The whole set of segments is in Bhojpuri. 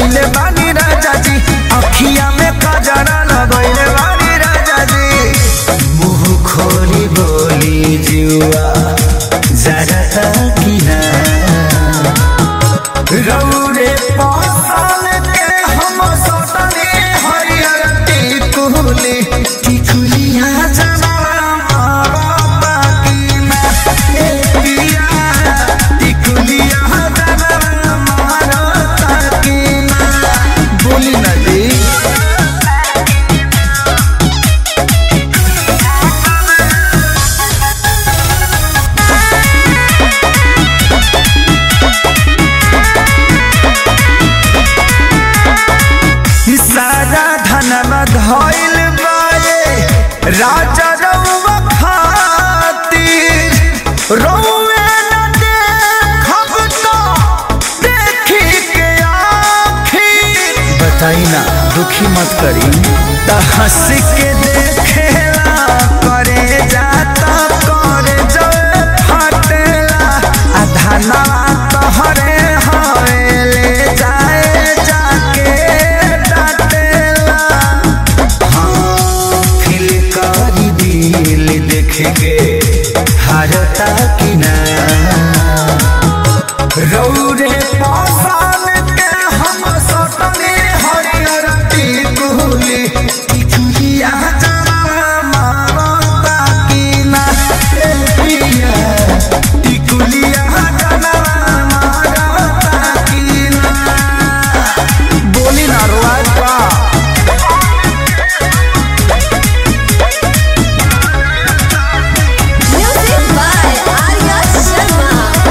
सजैले बानी राजा जी, अखिया में कजरा लगैले बानी राजा जी। मुँह खोली बोली जुआ जरा किना रौरे पासल के हम सटने हरियर टिकुली टिकुलिया जमाना मारता की ना ए पिया टिकुलिया जमाना मारता की ना। बोली ना जी सारा धनवा धइल बाए राजा रउवा खातिर, रउवे न देखब तो देखी के आखिर। बताई ना दुखी मत करी त हंस के देखेला करे जाता करे जो फटेला आ धनवा तोहरे हवेले जाए जाके डाटेला। हाँ फिल करी दिल देख के हारता कि ना रौरे पासान के हम सटने हरियर टिकुली टिकुलिया जमाना मारता कि ना ए पिया टिकुलिया जमाना मारता कि ना। बोली ना रोआज बा Music by Arya Sharma.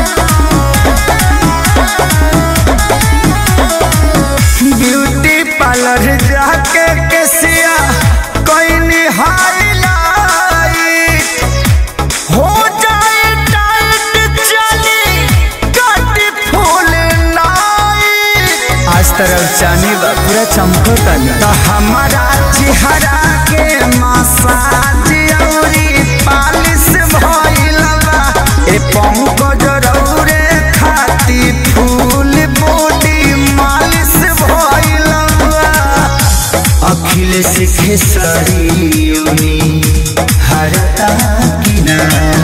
Beauty parlour जाके केसिया कोई हाईलाइट हो जाए टाइट चली कट फूल नाइट। आज तरफ जानी बा पूरा चमकता तो हमारा चेहरा के मसाज औरी पालिश भइला बा ए पंकज रौरे खाती फूल बॉडी मालिश भइला बा। अखिलेश खेसरियोनी हरता कि ना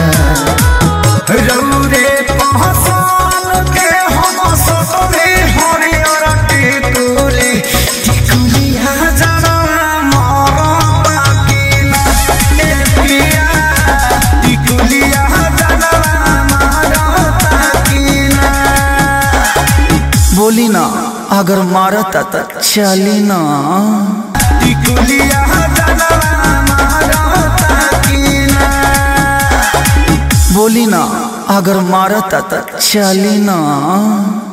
रौरे पहचान के हम सटने हरियर टिकुली टिकुलिया जमाना मारता कि ना ए पिया टिकुलिया जमाना मारता कि ना। बोली ना अगर मारता त चली ना टिकुलिया जमाना मारता कि ना। बोली ना अगर मारता त चली ना।